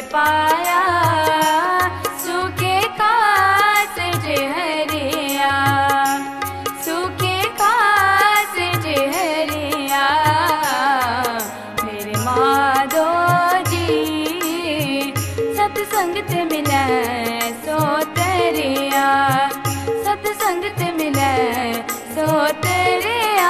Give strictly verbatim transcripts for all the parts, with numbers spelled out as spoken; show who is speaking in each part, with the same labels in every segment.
Speaker 1: पाया, सूखे कास जहरिया, सूखे कास जहरिया, मेरे माधो जी सतसंगत मिले सो तेरिया, सतसंगत मिले सो तेरिया।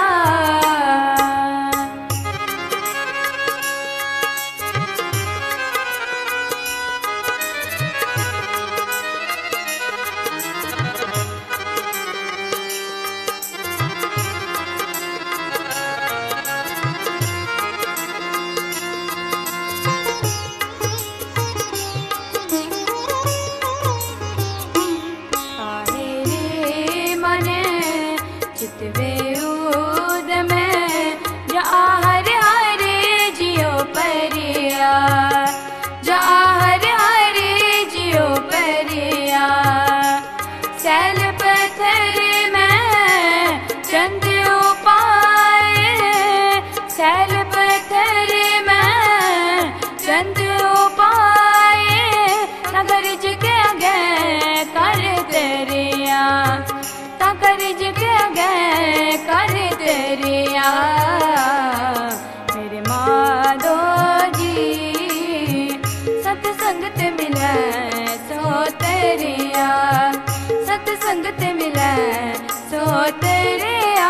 Speaker 1: सैल पत्थर में चंद उपाए, नगर के आगे कर तेरिया, नगर के आगे कर तेरिया, मेरे माधो जी सतसंगत मिले सो तेरिया, सतसंगत मिले सो तेरिया।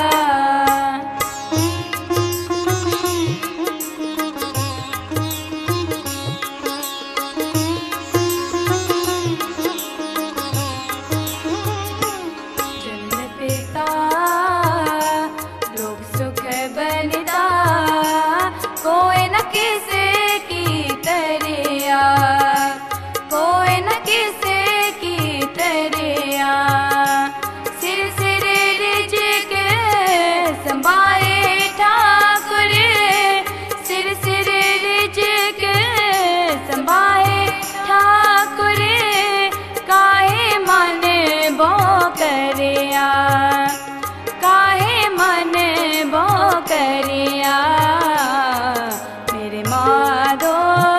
Speaker 1: काहे मन बो करिया, मेरे माधो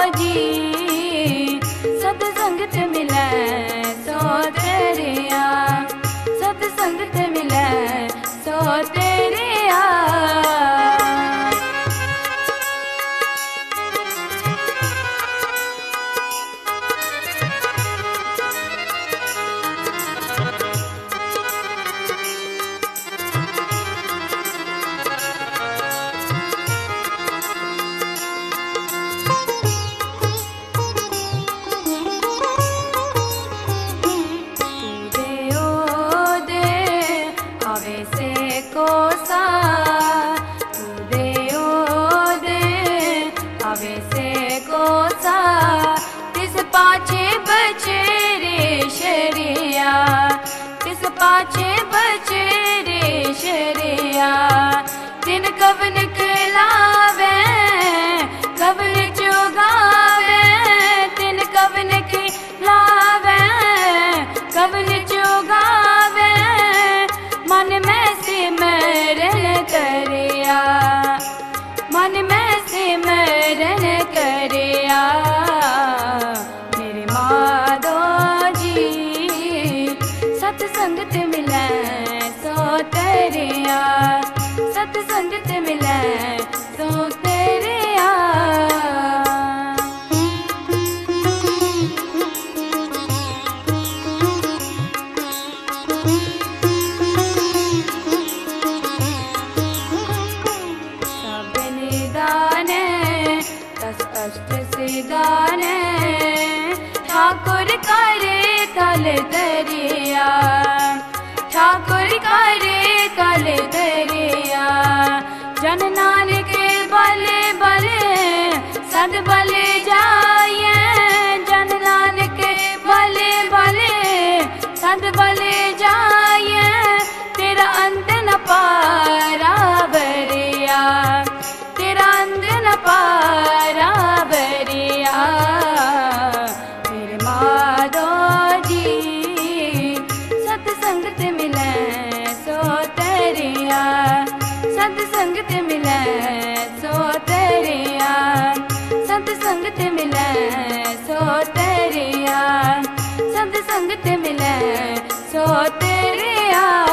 Speaker 1: जी सतसंगत मिले सो तेरिया, सतसंगत मिले सो तेरिया। कोसा तू दे ओ दे हवे से कोसा, तिस पाछे बचे रे शरिया, तिस पाछे बचे रे शरिया, तिन कवन खिलावे कवन चुगावे, तिन कवन खिलावे कवन चुगावे, मन में सिमरन करिया, मन में सिमरन करिया, मेरे माधो जी सतसंगत मिले सो तेरिया, सतसंगत मिले सो तेरिया। अष्ट सिदाने ठाकुर करे कल दरिया, ठाकुर करे कल दरिया, जन नानक बले बले सद बले जाए, जन नानक बले बले सद बले जाए, तेरा अंत न पारा बरिया, तेरा अंत न पारा बरिया, मेरे माधो जी सतसंगत मिले सो तेरिया, सतसंगत मिले सो तेरिया, सतसंगत संगत मिले सो तेरिया, संत संगत मिले सो तेरिया।